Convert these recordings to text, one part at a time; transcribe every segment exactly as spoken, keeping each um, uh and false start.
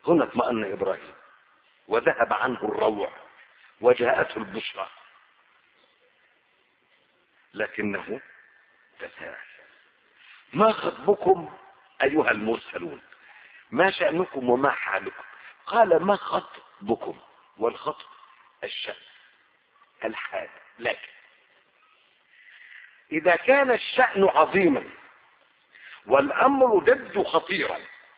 هنا اطمأن إبراهيم وذهب عنه الروع وجاءته البشرى، لكنه تساءل: ما خطبكم أيها المرسلون؟ ما شأنكم وما حالكم؟ قال: ما خطبكم، والخطب الشأن الحال. لكن إذا كان الشأن عظيما والأمر جد خطيرا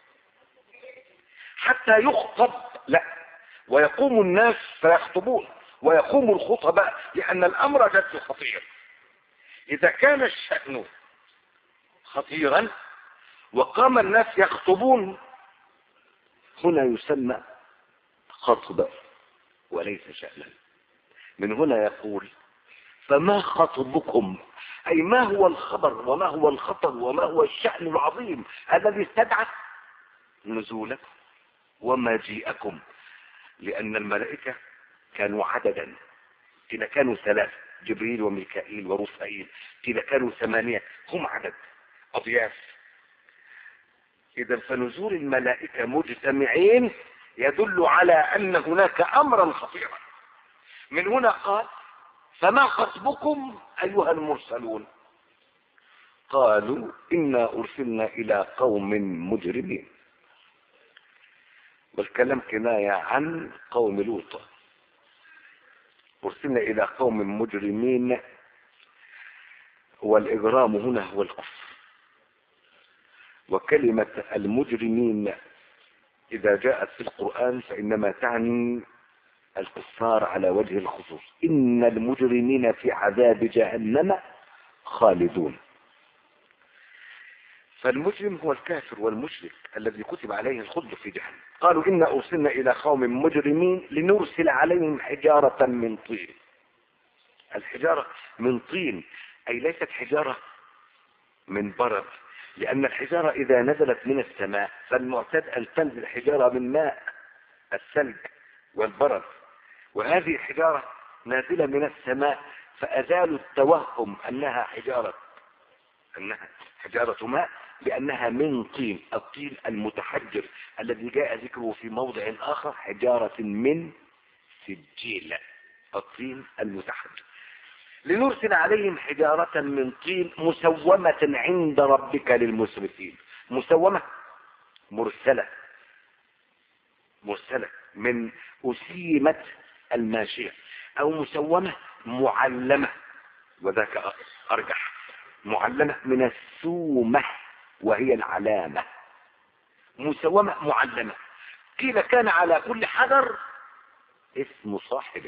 حتى يخطب، لا، ويقوم الناس فيخطبون ويقوم الخطباء لأن الأمر جد خطير. إذا كان الشأن خطيرا وقام الناس يخطبون، هنا يسمى خطبة وليس شأنا. من هنا يقول: فما خطبكم، أي ما هو الخبر وما هو الخطر وما هو الشأن العظيم الذي استدعى نزولكم ومجيئكم؟ لأن الملائكة كانوا عددا، كده كانوا ثلاثة: جبريل وميكائيل ورفائيل، كده كانوا ثمانية، هم عدد أضياف. إذا فنزول الملائكة مجتمعين يدل على أن هناك أمرا خطيرا. من هنا قال: فما خطبكم أيها المرسلون؟ قالوا: إنا أرسلنا إلى قوم مجرمين. والكلام كناية عن قوم لوط. أرسلنا إلى قوم مجرمين، والإجرام هنا هو الكفر. وكلمة المجرمين إذا جاءت في القرآن فإنما تعني الكفار على وجه الخصوص. إن المجرمين في عذاب جهنم خالدون. فالمجرم هو الكافر والمشرك الذي كتب عليه الخلد في جهنم. قالوا: إنا أرسلنا إلى قوم مجرمين لنرسل عليهم حجارة من طين. الحجارة من طين، أي ليست حجارة من برد، لأن الحجارة إذا نزلت من السماء فالمعتاد أن تنزل حجارة من ماء الثلج والبرد، وهذه الحجارة نازلة من السماء فأزالوا التوهم أنها حجارة أنها حجارة ماء لأنها من طين، الطين المتحجر الذي جاء ذكره في موضع آخر حجارة من سجيل، الطين المتحجر. لنرسل عليهم حجارة من طين مسومة عند ربك للمسرفين. مسومة، مرسلة، مرسلة من أسيمة الماشية، أو مسومة معلمة، وذاك أرجح. معلمة من السومة وهي العلامة. مسومة معلمة. قيل كان على كل حجر اسم صاحبه،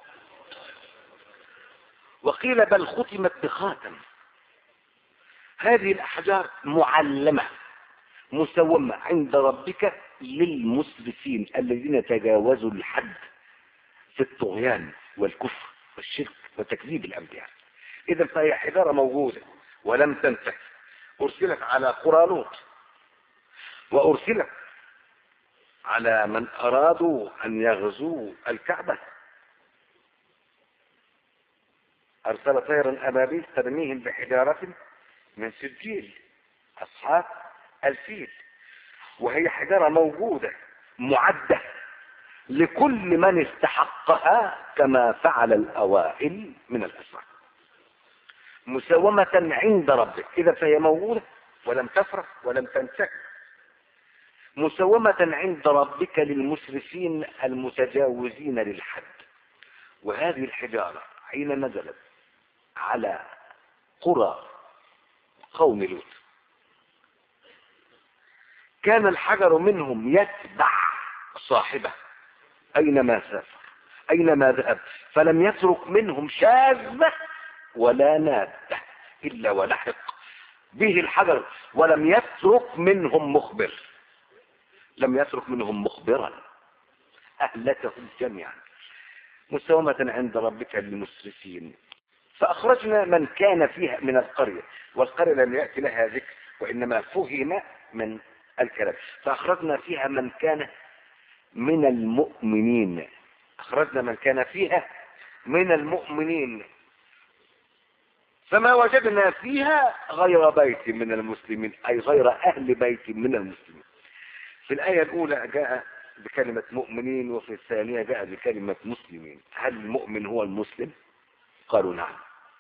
وقيل بل ختمت بخاتم. هذه الأحجار معلمة مسومة عند ربك للمسرفين الذين تجاوزوا الحد في الطغيان والكفر والشرك وتكذيب الأنبياء. إذا فهي حجارة موجودة ولم تنتهي. أرسلت على قرى لوط، وأرسلت على من أرادوا أن يغزوا الكعبة. أرسل طيرا أبابيل ترميهم بحجارة من سجيل، أصحاب الفيل. وهي حجارة موجودة معدة لكل من استحقها كما فعل الأوائل من الأسرار. مسومة عند ربك، إذا فهي موجودة ولم تفرق ولم تنتهي. مسومة عند ربك للمسرفين المتجاوزين للحد. وهذه الحجارة حين نزلت على قرى قوم لوط كان الحجر منهم يتبع صاحبه أينما سافر أينما ذهب، فلم يترك منهم شاذة ولا نادة إلا ولحق به الحجر، ولم يترك منهم مخبر، لم يترك منهم مخبرا، أهلكهم جميعا. مسومة عند ربك للمسرفين. فأخرجنا من كان فيها من القرية، والقرية لم يأتي لها ذكر وإنما فهم من الكلام. فأخرجنا فيها من كان من المؤمنين، أخرجنا من كان فيها من المؤمنين، فما وجدنا فيها غير بيت من المسلمين، أي غير أهل بيت من المسلمين. في الآية الأولى جاء بكلمة مؤمنين وفي الثانية جاء بكلمة مسلمين. هل المؤمن هو المسلم؟ قالوا نعم.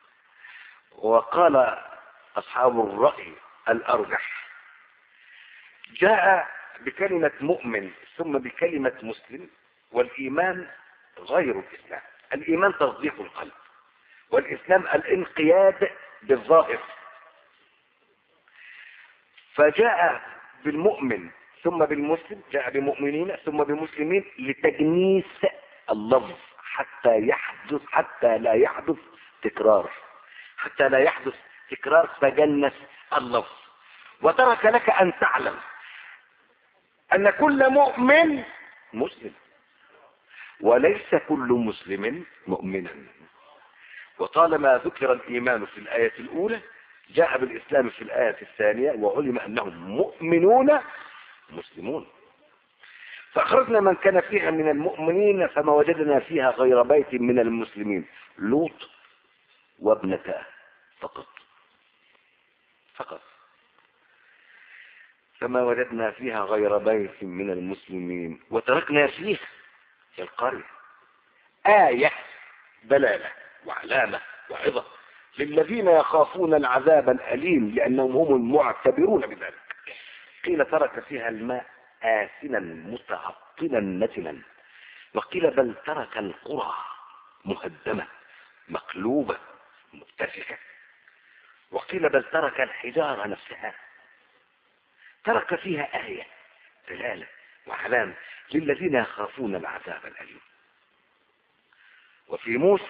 وقال أصحاب الرأي الأرجح جاء بكلمة مؤمن ثم بكلمة مسلم، والإيمان غير الإسلام. الإيمان تصديق القلب، والإسلام الانقياد بالظاهر. فجاء بالمؤمن ثم بالمسلم، جاء بمؤمنين ثم بمسلمين لتجنيس اللفظ حتى يحدث حتى لا يحدث تكرار حتى لا يحدث تكرار فجنس اللفظ. وترك لك أن تعلم أن كل مؤمن مسلم وليس كل مسلم مؤمنا. وطالما ذكر الإيمان في الآية الأولى جاء بالإسلام في الآية الثانية، وعلم أنهم مؤمنون مسلمون. فأخرجنا من كان فيها من المؤمنين فما وجدنا فيها غير بيت من المسلمين، لوط وابنتاه فقط فقط فما وجدنا فيها غير بيت من المسلمين. وتركنا فيها في القرية آية دلالة وعلامة وعظة للذين يخافون العذاب الأليم لأنهم هم المعتبرون بذلك. قيل ترك فيها الماء آسنا متعطلا نتنا، وقيل بل ترك القرى مهدمة مقلوبة متفكة، وقيل بل ترك الحجارة نفسها. ترك فيها آية دلالة وعلامة للذين يخافون العذاب الأليم. وفي موسى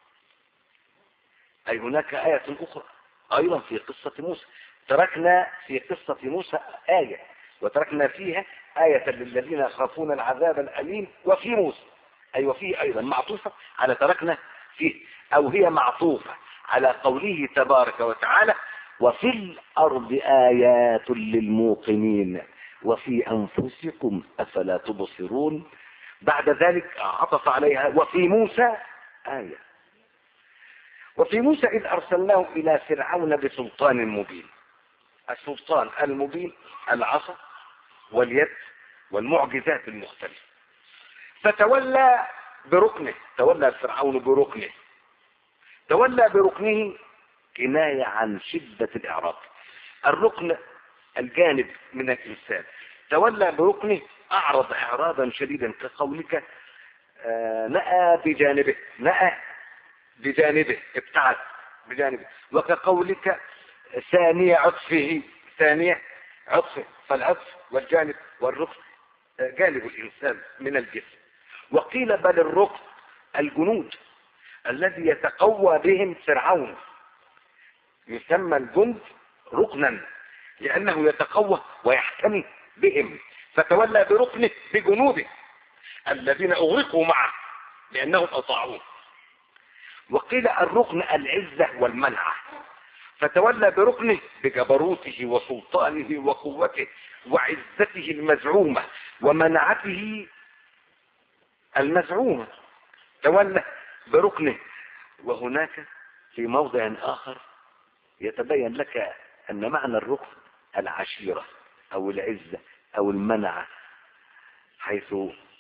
أي هناك آية أخرى أيضا في قصة موسى. تركنا في قصة موسى آية وتركنا فيها آية للذين يخافون العذاب الأليم. وفي موسى أي وفيه أيضا معطوفة على تركنا فيه، أو هي معطوفة على قوله تبارك وتعالى وفي الأرض آيات للموقنين وفي أنفسكم أفلا تبصرون. بعد ذلك عطف عليها وفي موسى آية. وفي موسى إذ أرسلناه إلى فرعون بسلطان مبين. السلطان المبين العصا واليد والمعجزات المختلفة. فتولى بركنه، تولى فرعون بركنه. تولى بركنه كناية عن شدة الإعراض. الركن الجانب من الإنسان. تولى بركنه أعرض إعراضا شديدا كقولك آه نأى بجانبه، نأى بجانبه ابتعد بجانبه، وكقولك ثانية عطفه، ثانية عطفه. فالعطف والجانب والركن جانب الإنسان من الجسم. وقيل بل الركن الجنود الذي يتقوى بهم فرعون، يسمى الجند ركنا لأنه يتقوى ويحتمي بهم. فتولى بركنه بجنوده الذين أغرقوا معه لأنهم أطاعوه. وقيل الركن العزة والمنعة، فتولى بركنه بجبروته وسلطانه وقوته وعزته المزعومة ومنعته المزعومة. تولى بركنه. وهناك في موضع آخر يتبين لك أن معنى الركن العشيرة أو العزة أو المنعة، حيث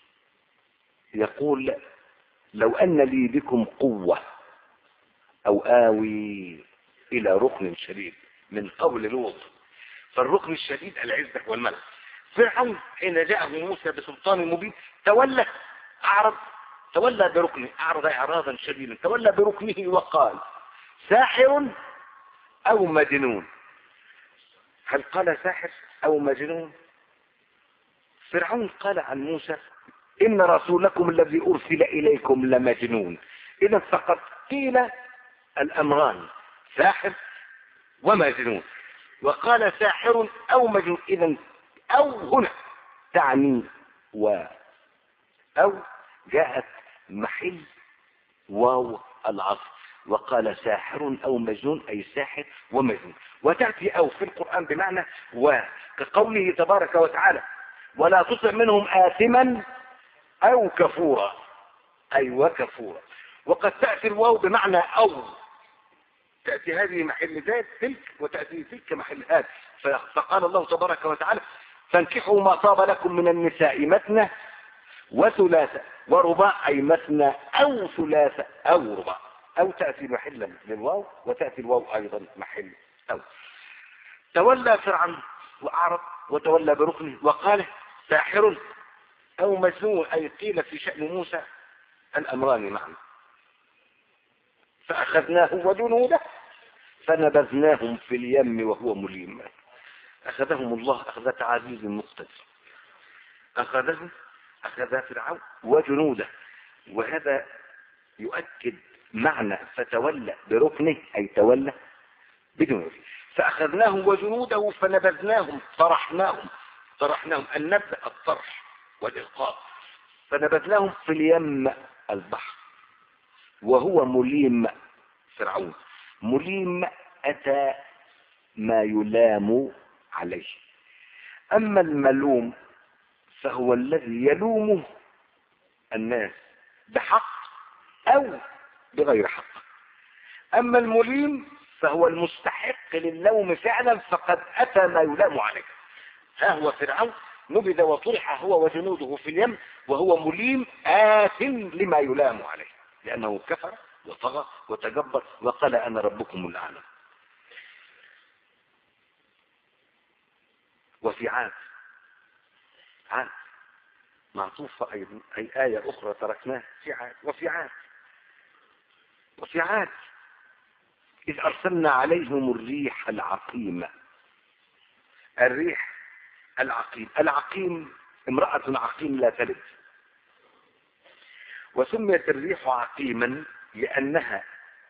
يقول لو أن لي بكم قوة أو آوي إلى ركن شديد، من قول لوط. فالركن الشديد العزة والمنع. فرعون حين جاءه موسى بسلطان مبين تولى أعرض تولى بركنه أعرض إعراضا شديدا. تولى بركنه وقال ساحر أو مجنون. هل قال ساحر أو مجنون؟ فرعون قال عن موسى إن رسولكم الذي أرسل إليكم لمجنون. إذا فقد قيل الأمران ساحر ومجنون، وقال ساحر أو مجنون. إذا أو هنا تعني و أو جاءت محل واو العصر، وقال ساحر أو مجنون أي ساحر ومجنون. وتأتي أو في القرآن بمعنى وكقوله تبارك وتعالى ولا تطع منهم آثما أو كفورا أي وكفورا. وقد تأتي الواو بمعنى أو، تأتي هذه محل ذات تلك وتأتي تلك محل هذا. فقال الله تبارك وتعالى فانكحوا ما طاب لكم من النساء مثنى وثلاثة ورباع أي مثنى أو ثلاثة أو رباع، أو تأتي محلا للواو وتأتي الواو أيضا محل أو. تولى فرعون وأعرض وتولى بركنه وقال ساحر أو مجنون، أي قيل في شأن موسى الأمران معا. فأخذناه وجنوده فنبذناهم في اليم وهو مليم. أخذهم الله أخذة عزيز مقتدر، أخذهم أخذ فرعون وجنوده، وهذا يؤكد معنى فتولى بركنه أي تولى بجنوده. فأخذناه وجنوده فنبذناهم طرحناهم طرحناهم النبذ الطرح والإلقاء، فنبذناهم في اليم البحر وهو مليم. فرعون مليم أتى ما يلام عليه. أما الملوم فهو الذي يلومه الناس بحق أو بغير حق. أما المليم فهو المستحق للوم فعلا، فقد أتى ما يلام عليه. ها هو فرعون نبذ وطرح هو وجنوده في اليم وهو مليم آث لما يلام عليه، لأنه كفر وطغى وتجبر وقال أنا ربكم الأعلى. وفي عاد، عاد معطوفة أيضا أي آية أخرى تركناها في عاد. وفي عاد وفي عاد إذ أرسلنا عليهم الريح العقيمة. الريح العقيم، العقيم امرأة عقيم لا تلد، وسميت الريح عقيما لأنها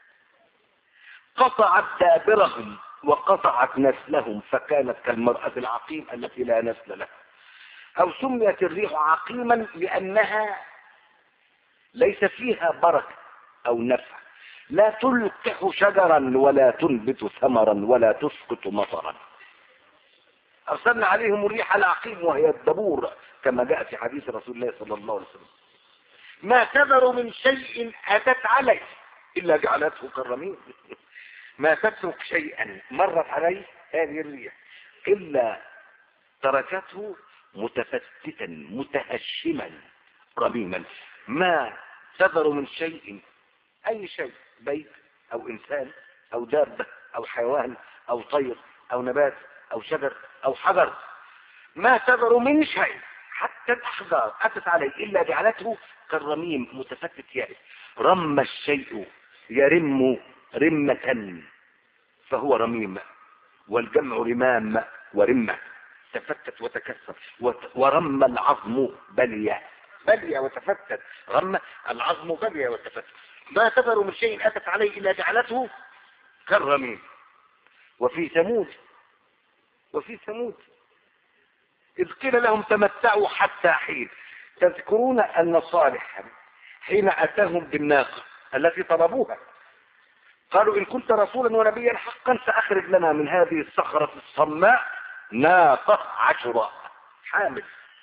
قطعت دابرهم وقطعت نسلهم، فكانت كالمرأة العقيم التي لا نسل لها. أو سميت الريح عقيما لأنها ليس فيها بركة أو نفع، لا تلقح شجرا ولا تنبت ثمرا ولا تسقط مطرا. أرسلنا عليهم الريح العقيم وهي الدبور كما جاء في حديث رسول الله صلى الله عليه وسلم: ما تذر من شيء أتت عليه إلا جعلته كالرميم. ما تترك شيئا مرت عليه هذه الريح إلا تركته متفتتا متهشما رميما. ما تذر من شيء، أي شيء، بيت أو إنسان أو دابة أو حيوان أو طير أو نبات أو شجر أو حجر، ما تذر من شيء حتى الأحجار أتت عليه إلا جعلته كالرميم متفتت يائس. رم الشيء يرم رمة فهو رميم، والجمع رمام ورمة، تفتت وتكسر. ورم العظم بليا، بليا وتفتت، رم العظم بليا وتفتت. ما تذر من شيء أتت عليه إلا جعلته كالرميم. وفي ثمود وفي ثمود إذ قيل لهم تمتعوا حتى حين. تذكرون أن صالح حين أتاهم بالناقة التي طلبوها قالوا إن كنت رسولا ونبيا حقا فأخرج لنا من هذه الصخرة الصماء ناقة عشراء حامل.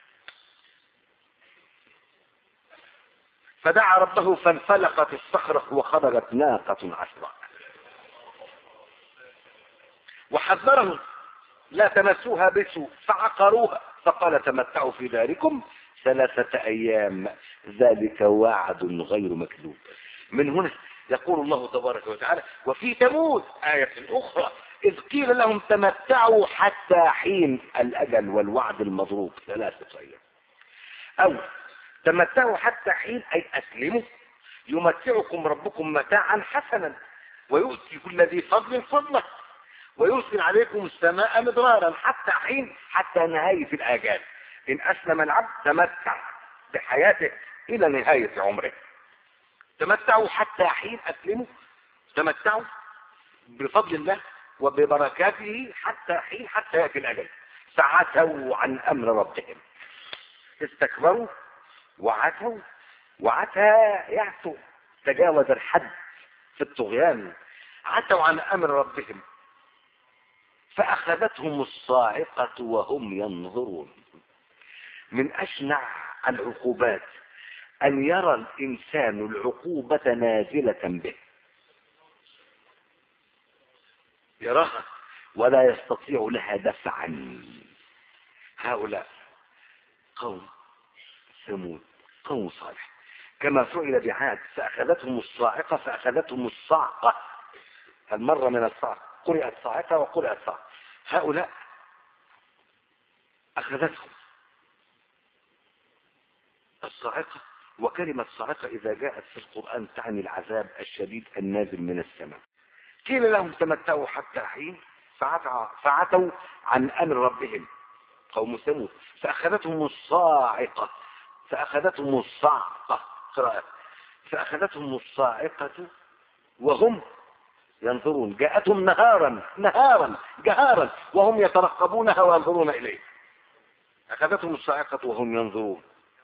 فدعا ربه فانفلقت الصخرة وخرجت ناقة عشراء. وحذرهم لا تمسوها بسوء فعقروها فقال تمتعوا في داركم ثلاثة أيام ذلك وعد غير مكذوب. من هنا يقول الله تبارك وتعالى: وفي ثمود آية أخرى إذ قيل لهم تمتعوا حتى حين، الأجل والوعد المضروب ثلاثة أيام. أو تمتعوا حتى حين أي أسلموا، يمتعكم ربكم متاعا حسنا ويؤتي كل ذي فضل فضله ويرسل عليكم السماء مدرارا حتى حين، حتى نهاية الآجال. إن أسلم العبد تمتع بحياته إلى نهاية عمره. تمتعوا حتى حين، أسلموا، تمتعوا بفضل الله وببركاته حتى حين، حتى يأتي الأجل. فعتوا عن أمر ربهم، استكبروا وعتوا، وعتى يعتوا، تجاوز الحد في الطغيان، عتوا عن أمر ربهم فأخذتهم الصاعقة وهم ينظرون. من أشنع العقوبات أن يرى الإنسان العقوبة نازلة به، يراها ولا يستطيع لها دفعا. هؤلاء قوم ثمود قوم صالح، كما فعل بعاد فأخذتهم الصاعقة فأخذتهم الصعقة، المرة من الصعقة، قرأت صاعقة وقرأت صعقة. هؤلاء أخذتهم الصاعقة، وكلمة صاعقة إذا جاءت في القرآن تعني العذاب الشديد النازل من السماء. قيل لهم تمتعوا حتى حين فعتوا عن أمر ربهم قوم ثمود فأخذتهم الصاعقة فأخذتهم الصعقة قراءة فأخذتهم الصاعقة وهم ينظرون، جاءتهم نهارا نهارا جهارا وهم يترقبونها وينظرون إليه. أخذتهم الصاعقة وهم ينظرون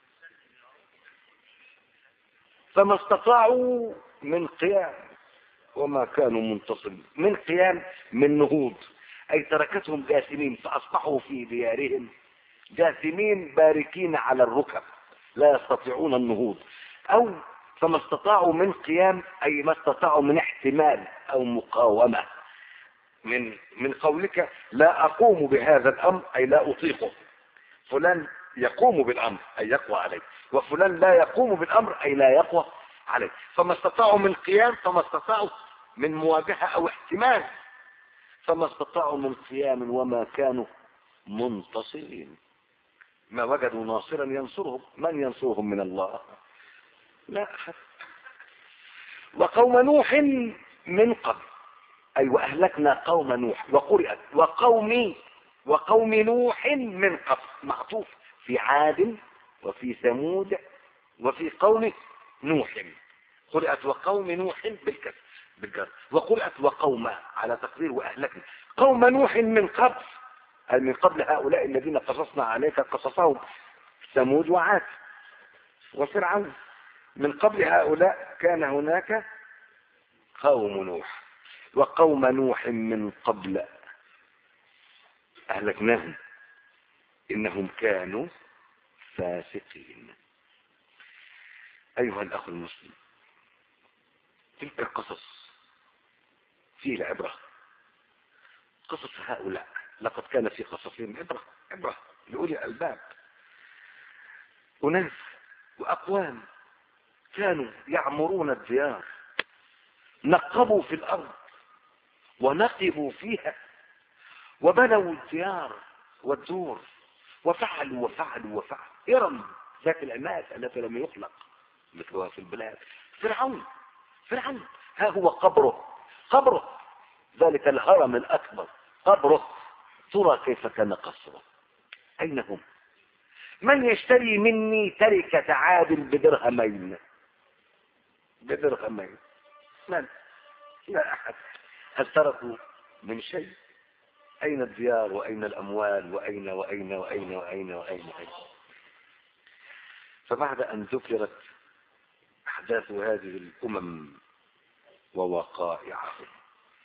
فما استطاعوا من قيام وما كانوا منتصرين. من قيام من نهوض، أي تركتهم جاثمين فأصبحوا في ديارهم جاثمين باركين على الركب لا يستطيعون النهوض. أو فما استطاعوا من قيام أي ما استطاعوا من احتمال أو مقاومة. من من قولك لا أقوم بهذا الأمر أي لا أطيقه، فلان يقوم بالأمر أي يقوى عليه، وفلان لا يقوم بالأمر أي لا يقوى عليه. فما استطاعوا من قيام فما استطاعوا من مواجهة أو احتمال، فما استطاعوا من قيام وما كانوا منتصرين. ما وجدوا ناصرا ينصرهم، من ينصرهم من الله؟ لا أحد. وقوم نوح من قبل أي وأهلكنا قوم نوح، وقرأت وقوم وقوم نوح من قبل معطوف في عاد وفي ثمود وفي قوم نوح. قرأت وقوم نوح بالكسر بالجر، وقرأت وقوم على تقدير وأهلكنا قوم نوح من قبل أي من قبل هؤلاء الذين قصصنا عليك قصصهم ثمود وعاد وفرعون. من قبل هؤلاء كان هناك قوم نوح وقوم نوح من قبل أهلكناهم إنهم كانوا فاسقين. أيها الأخ المسلم، تلك القصص فيه العبرة، قصص هؤلاء لقد كان في قصصهم عبرة عبرة لأولي الألباب. أناس وأقوام كانوا يعمرون الديار، نقبوا في الأرض ونقبوا فيها وبنوا الديار والدور وفعلوا وفعلوا وفعلوا. إرم ذات العماد التي لم يخلق مثلها في البلاد. فرعون فرعون ها هو قبره قبره ذلك الهرم الأكبر قبره، ترى كيف كان قصره. أين هم؟ من يشتري مني تركة عاد بدرهمين بدرهمين؟ من؟ لا أحد. هل تركوا من شيء؟ أين الديار وأين الأموال وأين وأين وأين وأين وأين وأين؟ فبعد أن ذكرت أحداث هذه الأمم ووقائعهم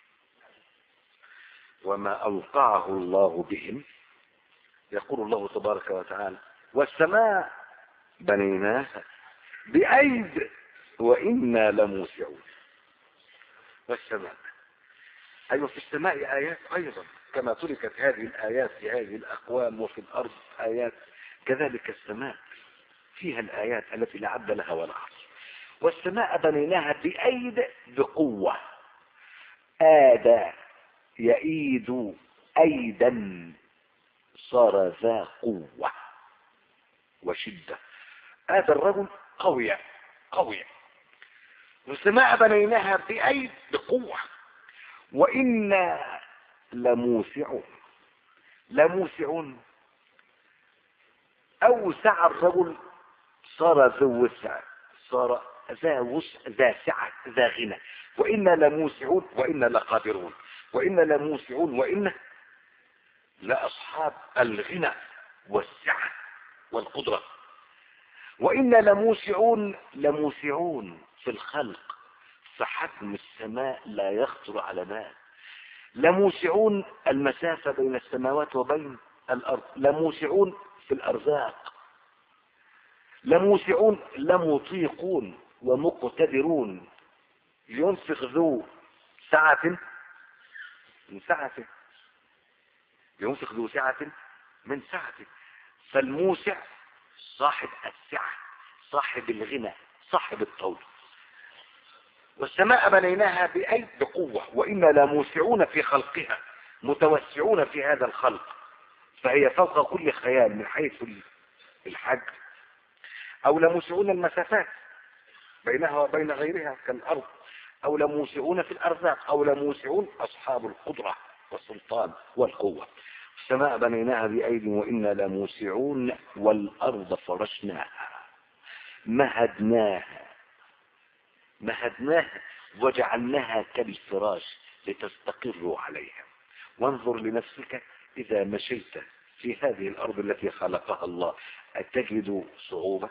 وما أوقعه الله بهم، يقول الله تبارك وتعالى والسماء بنيناها بأيد وإنا لموسعون. والسماء أيوة، في السماء آيات أيضا كما تركت هذه الآيات في هذه الأقوام وفي الأرض آيات، كذلك السماء فيها الآيات التي لا عد لها ولا حصر. والسماء بنيناها بأيد بقوة، آدى يئيد أيدا صار ذا قوة وشدة. هذا الرجل قوي قوي. والسماء بنيناها بأيد بقوة وإنا لموسعون. لموسعون أوسع الرجل صار ذو وسع، صار ذا وسع ذا سعة ذا غنى. وإنا لموسعون وإنا لقادرون وإنا لموسعون وإنا لأصحاب الغنى والسعة والقدرة. وإنا لموسعون لموسعون في الخلق، فحجم السماء لا يخطر على بال. لموسعون المسافة بين السماوات وبين الأرض، لموسعون في الأرزاق، لموسعون لمطيقون ومقتدرون. ينفق ذو سعة من سعته، ينفق ذو سعة من سعته. فالموسع صاحب السعة صاحب الغنى صاحب الطول. والسماء بنيناها بأيد بقوة وإنا لموسعون في خلقها متوسعون في هذا الخلق، فهي فوق كل خيال من حيث الحجم. أو لموسعون المسافات بينها وبين غيرها كالأرض، أو لموسعون في الأرزاق، أو لموسعون أصحاب القدرة والسلطان والقوة. السماء بنيناها بأيد وإنا لموسعون، والأرض فرشناها مهدناها مهدناها وجعلناها كالفراش لتستقروا عليها. وانظر لنفسك إذا مشيت في هذه الأرض التي خلقها الله أتجد صعوبة؟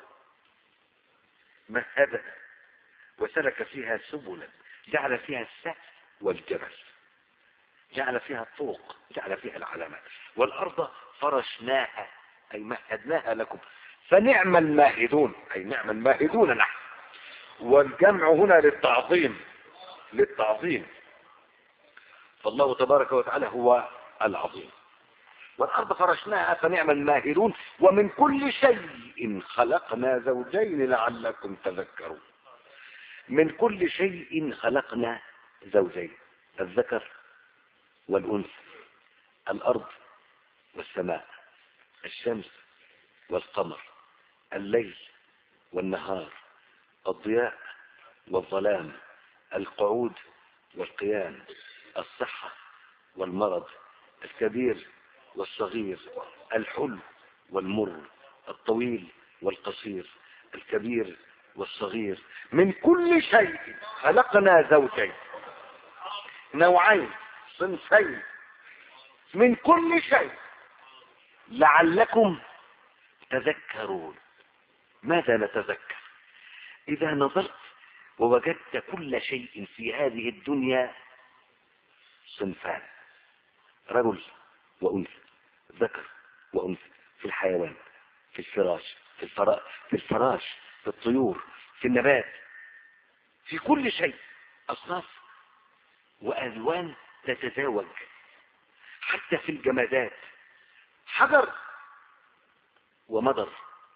مهدها وسلك فيها سبلا، جعل فيها السهل والجبل، جعل فيها الطرق، جعل فيها العلامات. والأرض فرشناها أي مهدناها لكم، فنعم الماهدون أي نعم الماهدون نحن. والجمع هنا للتعظيم للتعظيم فالله تبارك وتعالى هو العظيم. والأرض فرشناها فنعم الماهدون. ومن كل شيء خلقنا زوجين لعلكم تذكرون. من كل شيء خلقنا زوجين، الذكر والأنثى، الأرض والسماء، الشمس والقمر، الليل والنهار، الضياء والظلام، القعود والقيام، الصحة والمرض، الكبير والصغير، الحلو والمر، الطويل والقصير، الكبير والصغير. من كل شيء خلقنا زوجين، نوعين، صنفين، من كل شيء لعلكم تذكرون. ماذا نتذكر؟ إذا نظرت ووجدت كل شيء في هذه الدنيا صنفان، رجل وأنثى، ذكر وأنثى، في الحيوان، في الفراش، في الفراش، في الفراش، في الطيور، في النبات، في كل شيء أصناف وألوان تتزاوج. حتى في الجمادات، حجر ومضر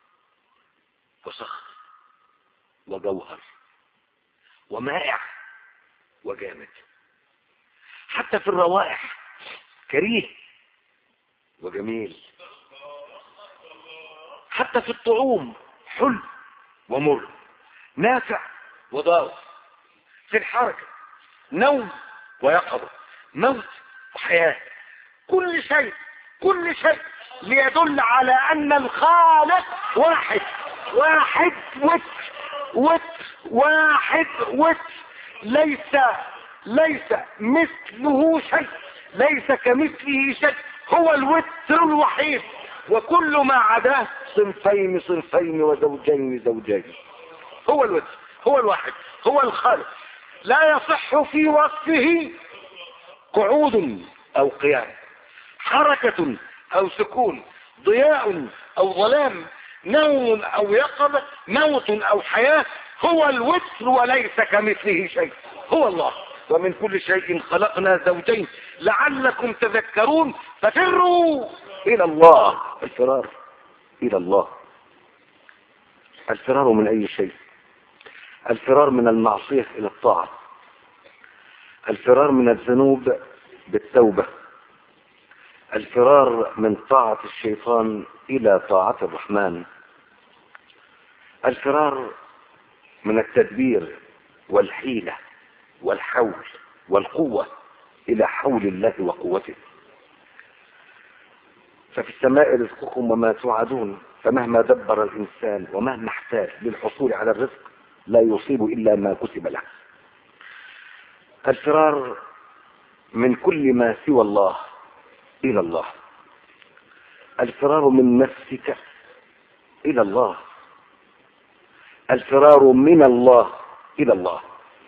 وصخر وجوهر ومائع وجامد. حتى في الروائح، كريه وجميل. حتى في الطعوم، حلو ومر، نافع وضار. في الحركة، نوم ويقظة، موت وحياة. كل شيء كل شيء ليدل على أن الخالق واحد واحد وتر وتر واحد وتر. ليس ليس مثله شيء، ليس كمثله شيء، هو الوتر الوحيد. وكل ما عداه صنفين صنفين وزوجين زوجين. هو الوتر، هو الواحد، هو الخالق. لا يصح في وصفه قعود أو قيام، حركة أو سكون، ضياء أو ظلام، نوم أو يقظة، موت أو حياة. هو الوتر وليس كمثله شيء، هو الله. ومن كل شيء خلقنا زوجين لعلكم تذكرون. ففروا إلى الله. الفرار إلى الله. الفرار من أي شيء؟ الفرار من المعصية إلى الطاعة، الفرار من الذنوب بالتوبة، الفرار من طاعة الشيطان إلى طاعة الرحمن، الفرار من التدبير والحيلة والحول والقوة إلى حول الله وقوته. ففي السماء رزقكم وما توعدون، فمهما دبر الإنسان ومهما احتاج للحصول على الرزق لا يصيب إلا ما كتب له. الفرار من كل ما سوى الله إلى الله، الفرار من نفسك إلى الله، الفرار من الله إلى الله،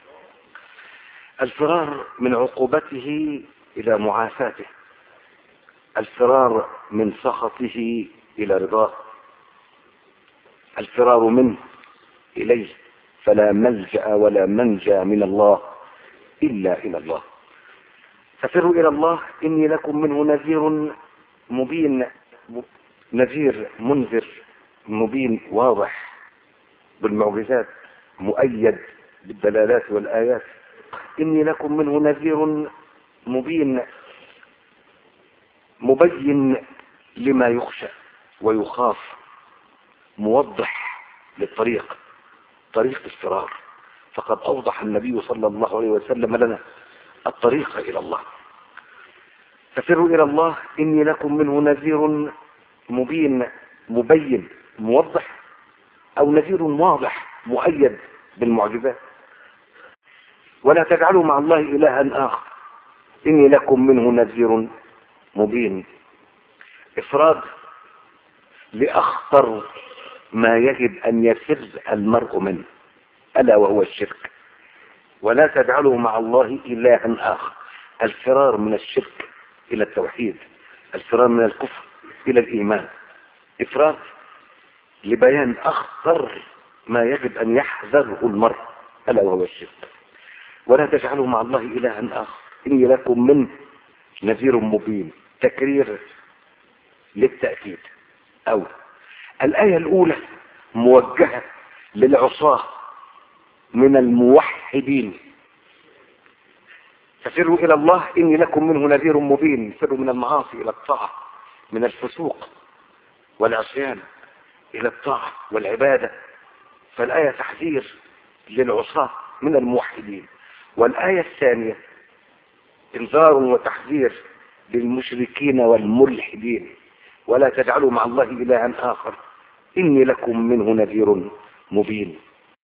الفرار من عقوبته إلى معافاته، الفرار من سخطه إلى رضاه، الفرار منه إليه. فلا ملجأ ولا منجى من الله إلا إلى الله. ففروا إلى الله إني لكم منه نذير مبين، نذير منذر مبين واضح. بالمعجزات، مؤيد بالدلالات والآيات. إني لكم منه نذير مبين، مبين لما يخشى ويخاف، موضح للطريق، طريق الفرار. فقد أوضح النبي صلى الله عليه وسلم لنا الطريق إلى الله. ففروا إلى الله. إني لكم منه نذير مبين، مبين موضح، أو نذير واضح مؤيد بالمعجزات. ولا تجعلوا مع الله إلها آخر. إني لكم منه نذير مبين، إفراد لأخطر ما يجب أن يفر المرء منه، ألا وهو الشرك. ولا تجعلوا مع الله إلها آخر، الفرار من الشرك إلى التوحيد، الفرار من الكفر إلى الإيمان. إفراد لبيان أخطر ما يجب أن يحذره المرء، ألا وهو الشرك. ولا تجعلوا مع الله إلها آخر. إني لكم منه نذير مبين، تكرير للتأكيد. أو الآية الأولى موجهة للعصاة من الموحدين. ففروا إلى الله. إني لكم منه نذير مبين، فروا من المعاصي إلى الطاعة، من الفسوق والعصيان إلى الطاعة والعبادة. فالآية تحذير للعصاة من الموحدين. والآية الثانية انذار وتحذير للمشركين والملحدين. ولا تجعلوا مع الله إلها آخر. إني لكم منه نذير مبين.